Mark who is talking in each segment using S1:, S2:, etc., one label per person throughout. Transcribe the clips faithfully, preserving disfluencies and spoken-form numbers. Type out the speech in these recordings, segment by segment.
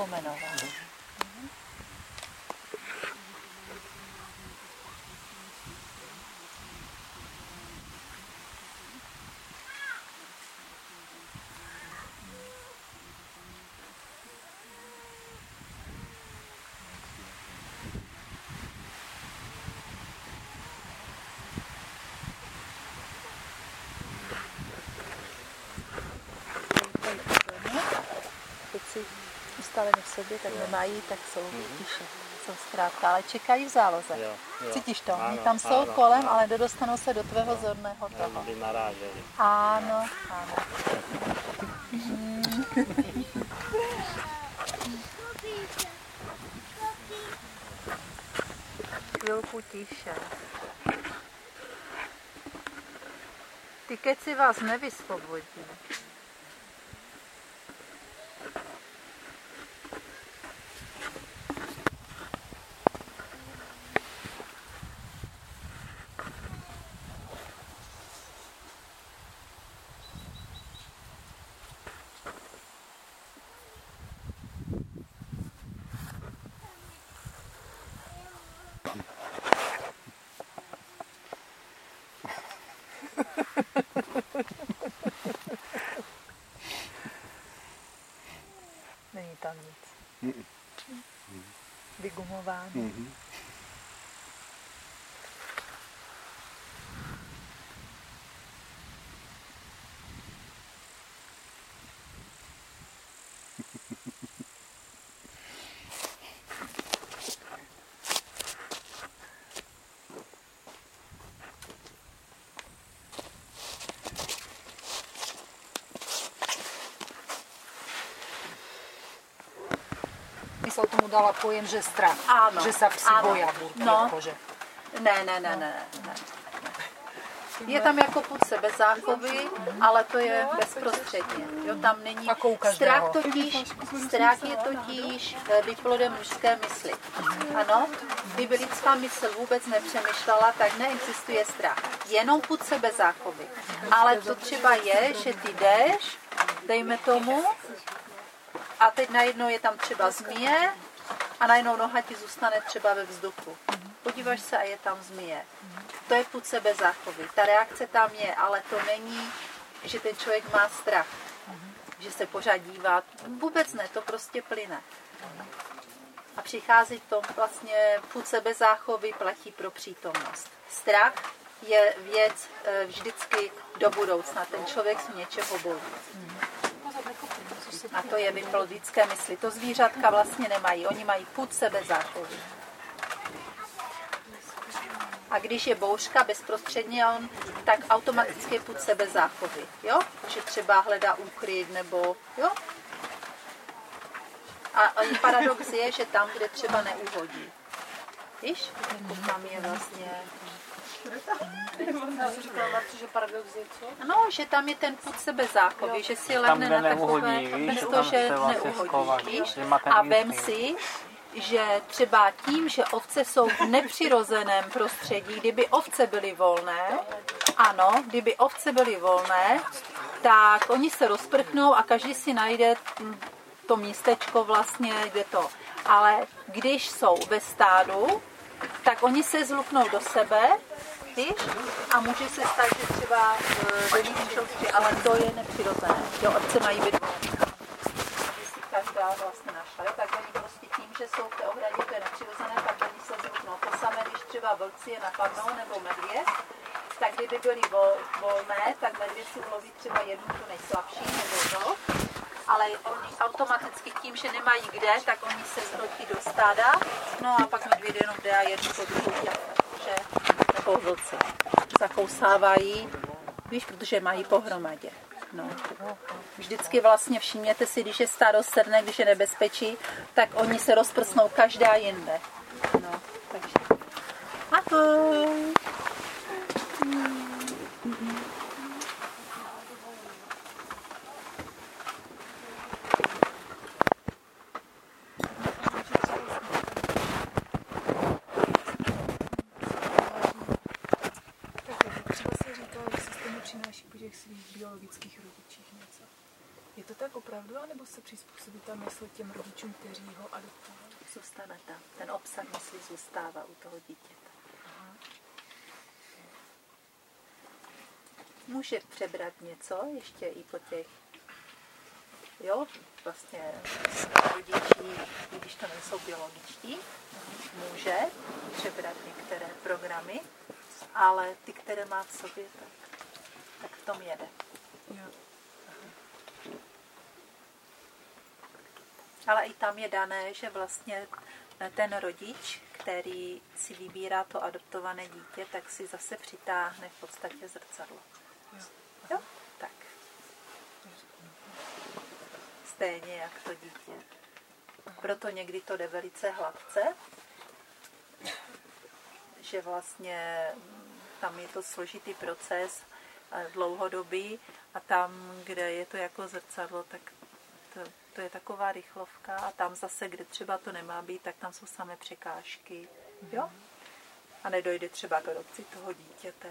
S1: pomenoval. Ustalení v sobě, tak nemají, tak jsou tiše, jsou zkrátka, ale čekají v záloze.
S2: Jo, jo.
S1: Cítíš to?
S2: Ano,
S1: Oni tam jsou
S2: ano,
S1: kolem,
S2: ano.
S1: ale nedostanou se do tvého zorného toho.
S2: Aby naráželi.
S1: Ano, ano. Chvilku tiše. Ty keci vás nevysvobodí. Není tam nic. Vygumování.
S3: Mm-hmm.
S4: Myslel tomu dala pojem, že strach.
S1: Áno,
S4: že sa psi
S1: áno.
S4: boja búrky.
S1: No.
S4: Akože.
S1: Ne, ne, ne, ne, ne. Je tam jako pud sebezáchovy, ale to je bezprostředně. Jo, tam není.
S4: Jako u každého.
S1: Strach totiž, strach je totiž výplodem mužské mysli. Ano, kdyby lidská mysl vůbec nepřemýšlela, tak neexistuje strach. Jenom pud sebezáchovy. Ale to třeba je, že ty jdeš, dejme tomu, a teď najednou je tam třeba zmije a najednou noha ti zůstane třeba ve vzduchu. Podíváš se a je tam zmije. To je pud sebezáchovy. Ta reakce tam je, ale to není, že ten člověk má strach. Že se pořád dívá. Vůbec ne, to prostě plyne. A přichází v tom vlastně pud sebezáchovy platí pro přítomnost. Strach je věc vždycky do budoucna. Ten člověk se něčeho bojí. A to je vyplod lidské mysli. To zvířatka vlastně nemají. Oni mají pud sebezáchovy. A když je bouřka bezprostředně on, tak automaticky je pud sebezáchovy. Jo? Že třeba hledá úkryt nebo jo? A paradox je, že tam, kde třeba neuhodí. Víš? Tam je vlastně... No, že tam je ten pud sebezáchovy, že si lehne na takové místo, že neuhodí. Víš? A vem si, že třeba tím, že ovce jsou v nepřirozeném prostředí, kdyby ovce byly volné, ano, kdyby ovce byly volné, tak oni se rozprchnou a každý si najde to místečko vlastně, kde to. Ale když jsou ve stádu, tak oni se zluknou do sebe, víš? A může se stát, že třeba velí, ale to je nepřirozené. Jo, ovce mají být každá vlastně našla, tak oni prostě tím, že jsou v té ohradě, to je nepřirozené, tak oni se zluknou. To samé, když třeba vlci je napadnou, nebo medvěd, tak kdyby byly vol, volné, tak medvěd si uloví třeba jednu tu nejslabší, nebo to, ale oni automaticky tím, že nemají kde, tak oni se zhrotí do stáda, no a pak medvěd jenom jde a jednu po druhou, že nebo vlci zakousávají, víš, protože mají pohromadě. No. Vždycky vlastně všimněte si, když je stádo sedne, když je nebezpečí, tak oni se rozprsnou každá jinde. No, takže. Ahoj.
S4: Třeba si říkala, že se s tomu přináší po těch svých biologických rodičích něco.
S2: Je to tak opravdu, anebo se přizpůsobí ta mysl těm rodičům, kteří ho adoptovali?
S1: Zůstane tam. Ten obsah mysli zůstává u toho dítěte.
S2: Aha.
S1: Může přebrat něco ještě i po těch, jo, vlastně rodiči, i když to nejsou biologičtí, může přebrat některé programy, ale ty, které má v sobě, tak, tak v tom jede.
S2: Jo.
S1: Ale i tam je dané, že vlastně ten rodič, který si vybírá to adoptované dítě, tak si zase přitáhne v podstatě zrcadlo.
S2: Jo.
S1: Jo? Tak. Stejně jak to dítě. Proto někdy to jde velice hladce, že vlastně tam je to složitý proces, dlouhodobý, a tam, kde je to jako zrcadlo, tak to, to je taková rychlovka, a tam zase, kde třeba to nemá být, tak tam jsou samé překážky. Jo? A nedojde třeba k adopci toho dítěte.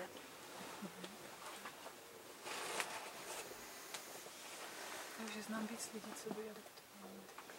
S2: Takže znám víc lidí, co by adoptovali.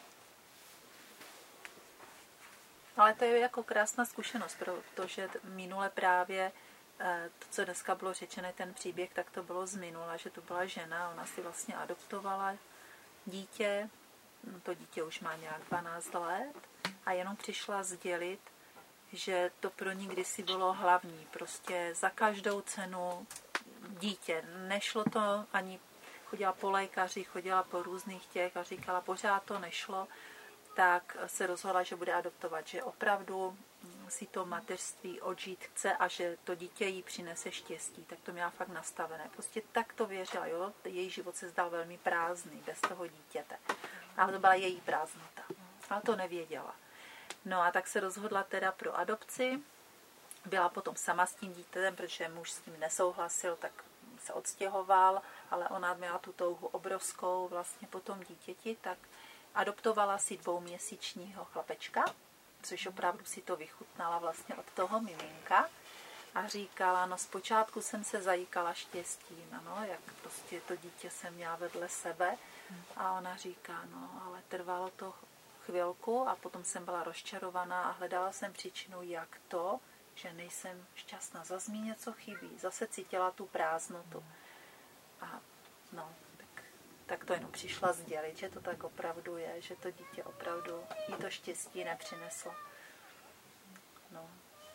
S1: Ale to je jako krásná zkušenost, protože minule právě to, co dneska bylo řečené, ten příběh, tak to bylo z minula, že to byla žena, ona si vlastně adoptovala dítě, to dítě už má nějak dvanáct let a jenom přišla sdělit, že to pro ní kdysi bylo hlavní, prostě za každou cenu dítě. Nešlo to ani, chodila po lékaři, chodila po různých těch a říkala, pořád to nešlo, tak se rozhodla, že bude adoptovat, že opravdu si to mateřství odžít chce a že to dítě jí přinese štěstí. Tak to měla fakt nastavené. Prostě tak to věřila, jo? Její život se zdal velmi prázdný bez toho dítěte. Ale to byla její prázdnota. Ale to nevěděla. No a tak se rozhodla teda pro adopci. Byla potom sama s tím dítětem, protože muž s tím nesouhlasil, tak se odstěhoval, ale ona měla tu touhu obrovskou vlastně po tom dítěti, tak adoptovala si dvouměsíčního chlapečka, což opravdu si to vychutnala vlastně od toho miminka a říkala, no zpočátku jsem se zajíkala štěstím, ano, jak prostě to dítě jsem měla vedle sebe a ona říká, no ale trvalo to chvilku a potom jsem byla rozčarovaná a hledala jsem příčinu, jak to, že nejsem šťastná, zase mi něco chybí, zase cítila tu prázdnotu a no, tak to jenom přišla sdělit, že to tak opravdu je, že to dítě opravdu jí to štěstí nepřineslo. No.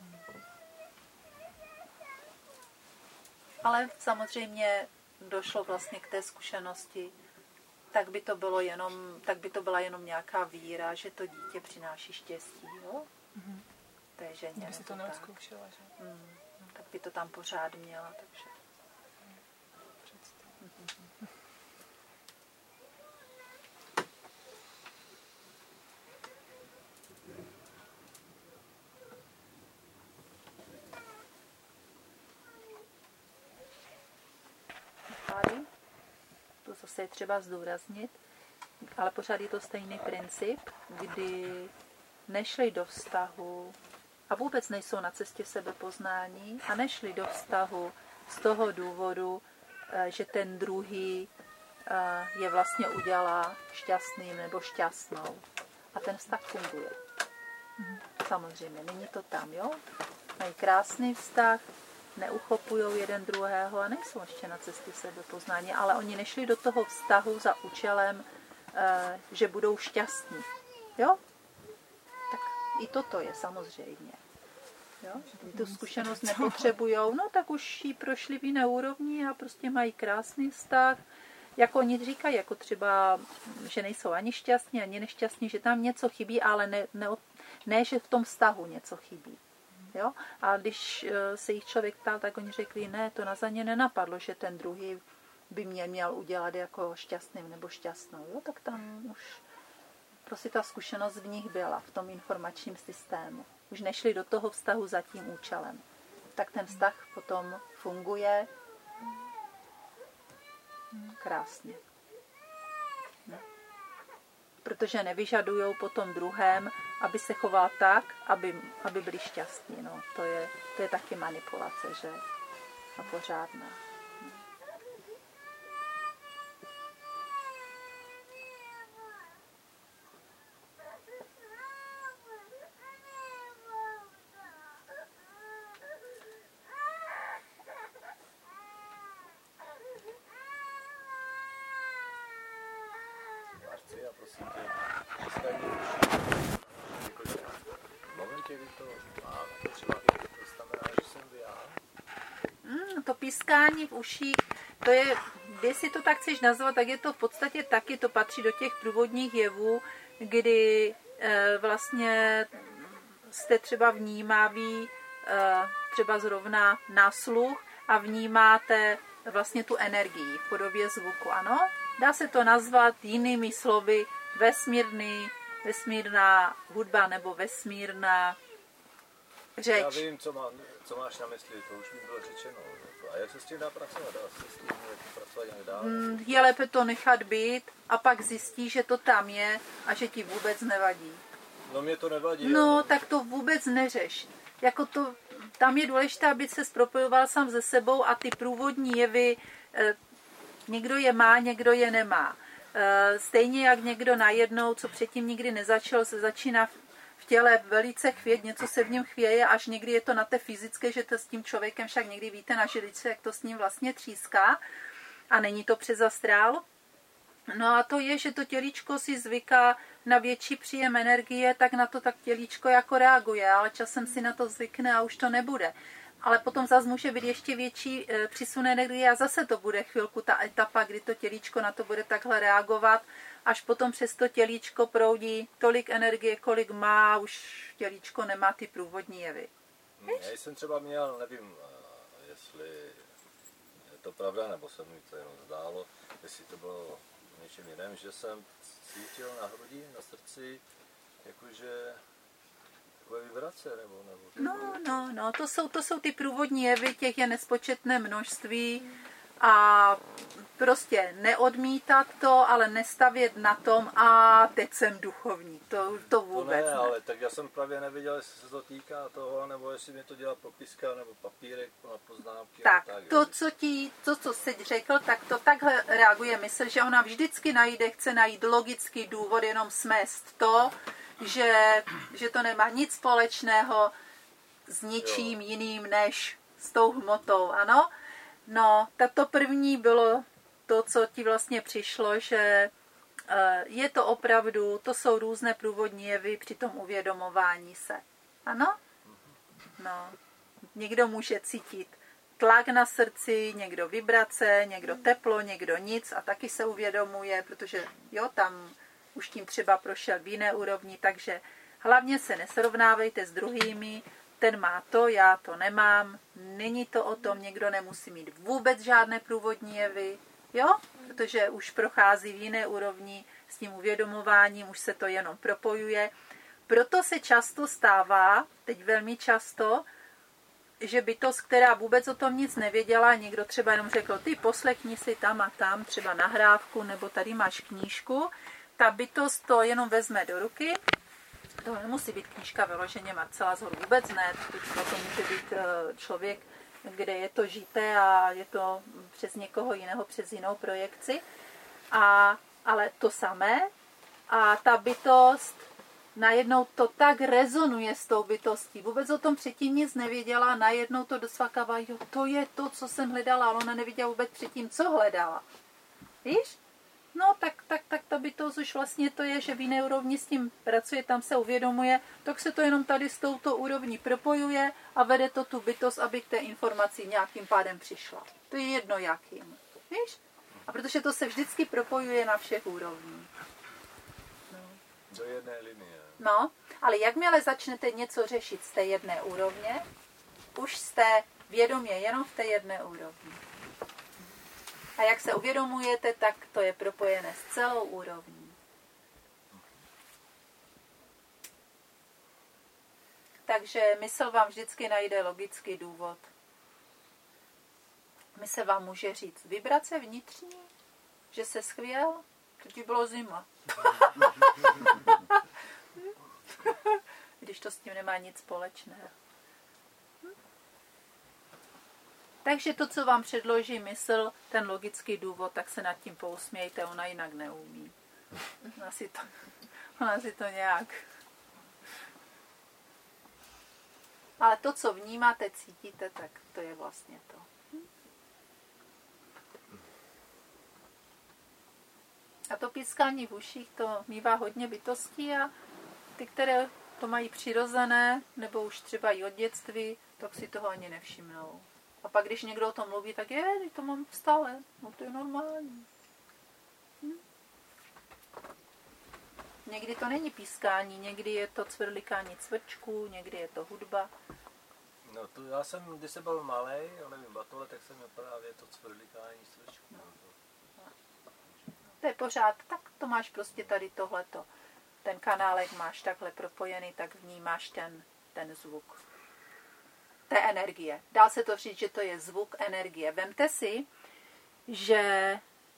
S1: Ale samozřejmě došlo vlastně k té zkušenosti, tak by to bylo jenom, tak by to byla jenom nějaká víra, že to dítě přináší štěstí, jo? Mm-hmm. Té ženě.
S2: Kdyby si to neodzkoušela, že?
S1: Mm, tak by to tam pořád měla, takže. Mm-hmm. To zase je třeba zdůraznit, ale pořád je to stejný princip, kdy nešli do vztahu a vůbec nejsou na cestě sebepoznání a nešli do vztahu z toho důvodu, že ten druhý je vlastně udělá šťastným nebo šťastnou. A ten vztah funguje. Samozřejmě, není to tam, jo? Mají krásný vztah, neuchopují jeden druhého a nejsou ještě na cestě sebepoznání, ale oni nešli do toho vztahu za účelem, že budou šťastní. Jo? Tak i toto je samozřejmě. Jo? Tu zkušenost nepotřebujou, no tak už ji prošli v jiné úrovni a prostě mají krásný vztah. Jako oni říkají, jako třeba, že nejsou ani šťastní, ani nešťastní, že tam něco chybí, ale ne, ne, ne že v tom vztahu něco chybí. Jo? A když se jich člověk ptal, tak oni řekli, ne, to na za ně nenapadlo, že ten druhý by mě měl udělat jako šťastným nebo šťastnou. Jo? Tak tam už prostě ta zkušenost v nich byla, v tom informačním systému. Už nešli do toho vztahu za tím účelem. Tak ten vztah potom funguje krásně. Ne? Protože nevyžadujou po tom druhém, aby se choval tak, aby, aby byli šťastní. No, to, je, to je taky manipulace, že? A pořádná.
S3: srdci a prosím tě, pískání v uších. Jakože v momentě, kdy to má třeba to znamená, že jsem já.
S1: Mm, to pískání v uších, to je, jestli to tak chceš nazvat, tak je to v podstatě taky, to patří do těch průvodních jevů, kdy e, vlastně jste třeba vnímaví e, třeba zrovna na sluch a vnímáte vlastně tu energii v podobě zvuku, ano? Dá se to nazvat jinými slovy vesmírný, vesmírná hudba nebo vesmírná řeč.
S3: Já vím, co, má, co máš na mysli, to už mi bylo řečeno. A jak se s tím dá pracovat? Dá se s tím pracovat nějak dál?
S1: Mm, je lépe to nechat být a pak zjistí, že to tam je a že ti vůbec nevadí.
S3: No mě to nevadí.
S1: No,
S3: ale...
S1: tak to vůbec neřeš. Jako to, tam je důležité, aby se propojoval sám se sebou a ty průvodní jevy, eh, někdo je má, někdo je nemá. Eh, stejně jak někdo najednou, co předtím nikdy nezačal, se začíná v těle velice chvět, něco se v něm chvěje, až někdy je to na té fyzické, že to s tím člověkem však někdy víte na žilici, jak to s ním vlastně tříská a není to přes astrál. No a to je, že to tělíčko si zvyká na větší příjem energie, tak na to tak tělíčko jako reaguje, ale časem si na to zvykne a už to nebude. Ale potom zase může být ještě větší e, přísun energie a zase to bude chvilku ta etapa, kdy to tělíčko na to bude takhle reagovat, až potom přes to tělíčko proudí tolik energie, kolik má, už tělíčko nemá ty průvodní jevy.
S3: Já jsem třeba měl, nevím, jestli je to pravda, nebo se mi to jenom zdálo, jestli to bylo něčem jiném, že jsem cítil na hrudi, na srdci, jakože takové vibrace, nebo... nebo
S1: no, no, no, to jsou, to jsou ty průvodní jevy, těch je nespočetné množství a prostě neodmítat to, ale nestavět na tom a teď jsem duchovní, to, to vůbec
S3: to ne,
S1: ne.
S3: ale tak já jsem právě nevěděl, jestli se to týká toho, nebo jestli mě to dělá propiska, nebo papírek na poznámky.
S1: Tak,
S3: tak
S1: to, co ti, to, co jsi řekl, tak to takhle reaguje mysl, že ona vždycky najde, chce najít logický důvod, jenom smést to, že, že to nemá nic společného s ničím jo. jiným než s tou hmotou, ano? No, tak to první bylo to, co ti vlastně přišlo, že je to opravdu, to jsou různé průvodní jevy při tom uvědomování se. Ano? No, někdo může cítit tlak na srdci, někdo vibrace, někdo teplo, někdo nic a taky se uvědomuje, protože jo, tam už tím třeba prošel v jiné úrovni, takže hlavně se nesrovnávejte s druhými, ten má to, já to nemám, není to o tom, někdo nemusí mít vůbec žádné průvodní jevy, jo, protože už prochází v jiné úrovni s tím uvědomováním, už se to jenom propojuje. Proto se často stává, teď velmi často, že bytost, která vůbec o tom nic nevěděla, někdo třeba jenom řekl, ty poslechni si tam a tam, třeba nahrávku, nebo tady máš knížku, ta bytost to jenom vezme do ruky, to nemusí být knížka vyloženě Marcela Zhor, vůbec ne, to, to může být člověk, kde je to žité a je to přes někoho jiného, přes jinou projekci, a, ale to samé a ta bytost najednou to tak rezonuje s tou bytostí. Vůbec o tom předtím nic nevěděla, najednou to dosvakává, jo, to je to, co jsem hledala, ale ona nevěděla vůbec předtím, co hledala. Víš? No, tak, tak, tak ta bytost už vlastně to je, že v jiné úrovni s tím pracuje, tam se uvědomuje, tak se to jenom tady s touto úrovní propojuje a vede to tu bytost, aby k té informaci nějakým pádem přišla. To je jedno jakým. Víš? A protože to se vždycky propojuje na všech úrovních.
S3: Do jedné linie.
S1: No, ale jakmile začnete něco řešit z té jedné úrovně, už jste vědomě jenom v té jedné úrovni. A jak se uvědomujete, tak to je propojené s celou úrovní. Takže mysl vám vždycky najde logický důvod. Mysl vám může říct, vibrace vnitřní, že se schvěl, to ti bylo zima. Když to s tím nemá nic společného. Takže to, co vám předloží mysl, ten logický důvod, tak se nad tím pousmějte, ona jinak neumí. Ona si to, ona si to nějak... Ale to, co vnímáte, cítíte, tak to je vlastně to. A to pískání v uších, to mívá hodně bytostí a ty, které to mají přirozené, nebo už třeba i od dětství, tak si toho ani nevšimnou. A pak, když někdo o tom mluví, tak je, to mám stále, no to je normální. Hm? Někdy to není pískání, někdy je to cvrlikání cvrčků, někdy je to hudba.
S3: No to já jsem, když jsem byl malej, ale nevím, batole, tak jsem měl právě to cvrlikání cvrčků. No.
S1: To je pořád, tak to máš prostě tady tohleto. Ten kanálek máš takhle propojený, tak vnímáš ten, ten zvuk. Té energie. Dá se to říct, že to je zvuk energie. Vemte si, že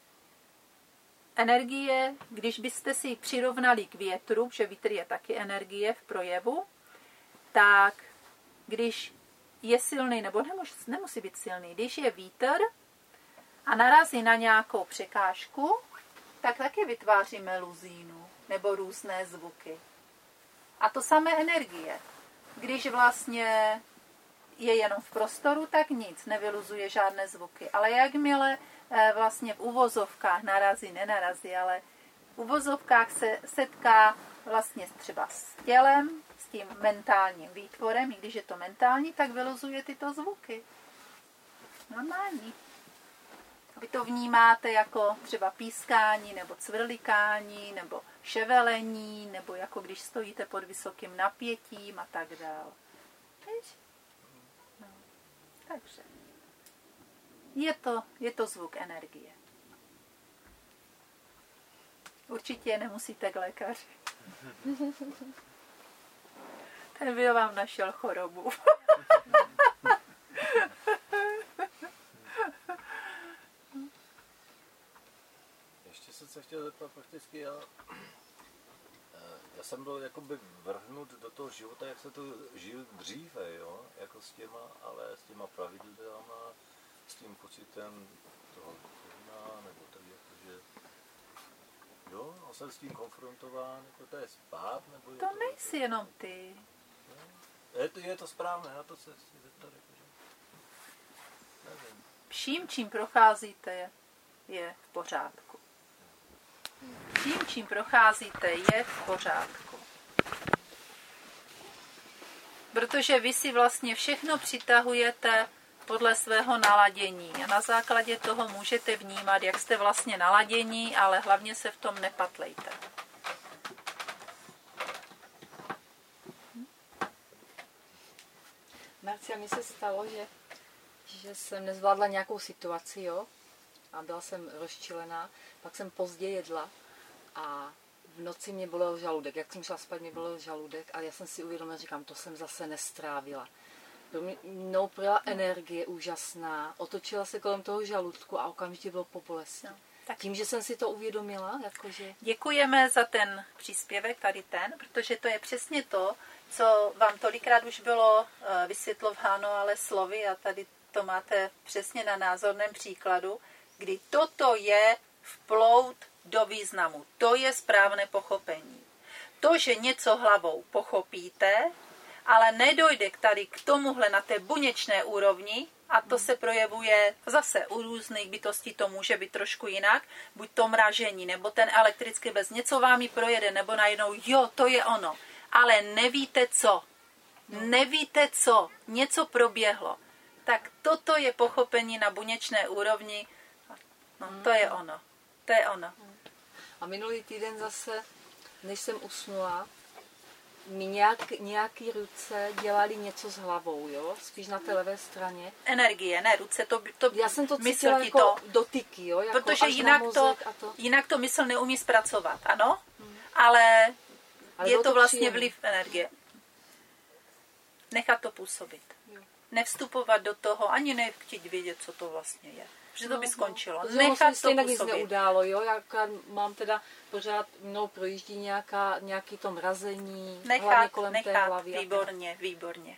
S1: energie, když byste si přirovnali k větru, že vítr je taky energie v projevu, tak když je silný, nebo nemusí, nemusí být silný, když je vítr a narazí na nějakou překážku, tak taky vytváří meluzínu nebo různé zvuky. A to samé energie. Když vlastně je jenom v prostoru, tak nic, nevyluzuje žádné zvuky. Ale jakmile vlastně v uvozovkách narazí, nenarazí, ale v uvozovkách se setká vlastně třeba s tělem, s tím mentálním výtvorem, i když je to mentální, tak vyluzuje tyto zvuky. Normální. Vy to vnímáte jako třeba pískání, nebo cvrlikání, nebo ševelení, nebo jako když stojíte pod vysokým napětím a tak dále. Víš? No. Takže je to, je to zvuk energie. Určitě nemusíte k lékaři. Ten by vám našel chorobu.
S3: Ještě jsem se chtěl zeptat prakticky, já, já jsem byl jakoby vrhnut do toho života, jak se to žil dříve, jo? Jako s těma, ale s těma pravidlama, s tím pocitem toho koruna, nebo tak jakože, jo, a jsem s tím konfrontován, jako to je spát, nebo je
S1: To
S3: to
S1: nejsi
S3: jako,
S1: jenom ty.
S3: je to, je to správné, na to se chci zeptat, jakože, nevím.
S1: Vším, čím procházíte, je, je v pořádku. Vším, čím procházíte, je v pořádku. Protože vy si vlastně všechno přitahujete podle svého naladění. A na základě toho můžete vnímat, jak jste vlastně naladění, ale hlavně se v tom nepatlejte.
S4: Marcia, mi se stalo, že, že jsem nezvládla nějakou situaci, jo, a byla jsem rozčilená, pak jsem pozdě jedla a v noci mě bolel žaludek. Jak jsem šla spát, mě bolel žaludek a já jsem si uvědomila, říkám, to jsem zase nestrávila. Mnou projela energie úžasná, otočila se kolem toho žaludku a okamžitě bylo po bolesti. No, tak. Tím, že jsem si to uvědomila, jakože...
S1: Děkujeme za ten příspěvek, tady ten, protože to je přesně to, co vám tolikrát už bylo vysvětlováno, ale slovy, a tady to máte přesně na názorném příkladu, kdy toto je vplout do významu. To je správné pochopení. To, že něco hlavou pochopíte, ale nedojde k tady k tomuhle na té buněčné úrovni, a to se projevuje zase u různých bytostí, to může být trošku jinak, buď to mražení, nebo ten elektrický bez, něco vám ji projede, nebo najednou, jo, to je ono, ale nevíte co, nevíte co, něco proběhlo. Tak toto je pochopení na buněčné úrovni, no to je ono, to je ono.
S4: A minulý týden zase, než jsem usnula, mi nějak, nějaký ruce dělali něco s hlavou, jo? Spíš na té levé straně.
S1: Energie, ne ruce, to, to
S4: já jsem to cítila jako to, dotyky, jo? Jako
S1: protože jinak to, to... jinak to mysl neumí zpracovat, ano? Hmm. Ale, Ale je to, to vlastně příjemný. Vliv energie. Nechat to působit. Jo. Nevstupovat do toho, ani nechtít vědět, co to vlastně je. Že to by skončilo.
S4: No,
S1: nechat to
S4: nic neudálo, jo? Já mám teda pořád mnou projíždí nějaká, nějaký to mrazení,
S1: nechat,
S4: hlavně kolem
S1: nechat,
S4: té hlavy.
S1: Výborně, výborně.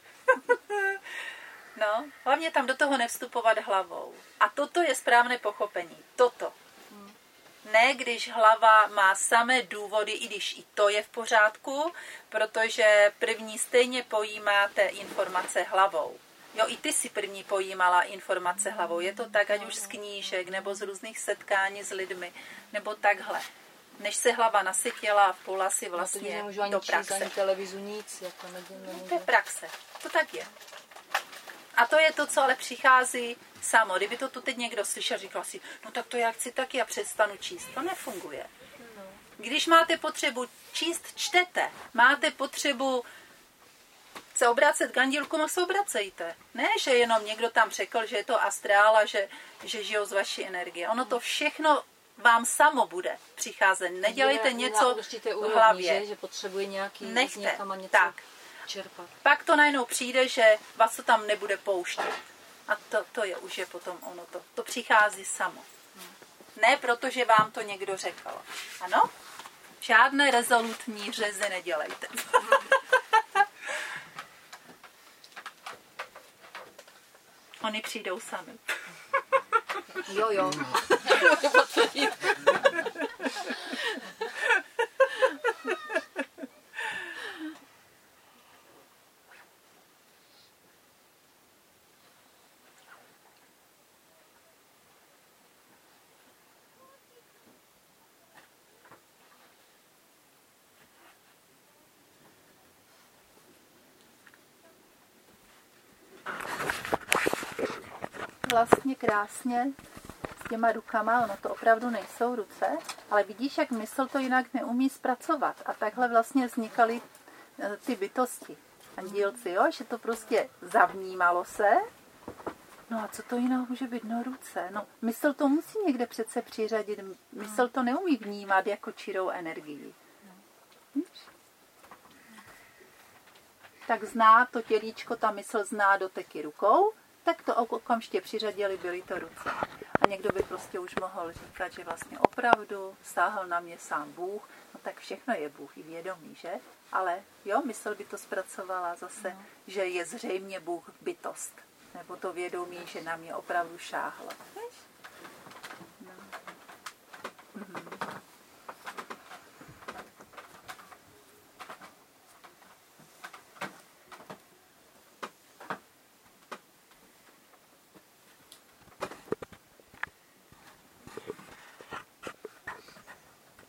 S1: No, hlavně tam do toho nevstupovat hlavou. A toto je správné pochopení. Toto. Hmm. Ne, když hlava má samé důvody, i když i to je v pořádku, protože první stejně pojímáte informace hlavou. Jo, i ty si první pojímala informace hlavou. Je to tak, ať už z knížek, nebo z různých setkání s lidmi, nebo takhle. Než se hlava nasytila a vplula si vlastně
S4: no, ani
S1: do
S4: číst,
S1: praxe.
S4: ani televizu, nic. Jako nemůžu.
S1: To je praxe. To tak je. A to je to, co ale přichází samo. Kdyby to tu teď někdo slyšel, říkal si, no tak to já chci taky a přestanu číst. To nefunguje. Když máte potřebu číst, čtete. Máte potřebu se obracet k andílkům a se obracejte. Ne, že jenom někdo tam řekl, že je to astrál a že, že žijou z vaší energie. Ono to všechno vám samo bude přicházet. Nedělejte něco v hlavě.
S4: Že, že potřebuje nějaký
S1: Nechte.
S4: něco
S1: tak.
S4: čerpat.
S1: Pak to najednou přijde, že vás to tam nebude pouštět. A to, to je už je potom ono to. To přichází samo. Ne protože vám to někdo řekl. Ano? Žádné rezolutní řezy nedělejte. Oni přijdou sami.
S4: Jo, jo.
S1: Vlastně krásně s těma rukama, ono to opravdu nejsou ruce, ale vidíš, jak mysl to jinak neumí zpracovat. A takhle vlastně vznikaly ty bytosti, andílci, jo? Že to prostě zavnímalo se. No a co to jiného může být? No ruce. No, mysl to musí někde přece přiřadit. Mysl to neumí vnímat jako čirou energii. Víš? Tak zná to tělíčko, ta mysl zná doteky rukou, tak to okamžitě přiřadili, byly to ruce. A někdo by prostě už mohl říkat, že vlastně opravdu sáhl na mě sám Bůh, no tak všechno je Bůh i vědomí, že? Ale jo, mysl by to zpracovala zase, no. Že je zřejmě Bůh bytost, nebo to vědomí, že na mě opravdu šáhlo. Víš?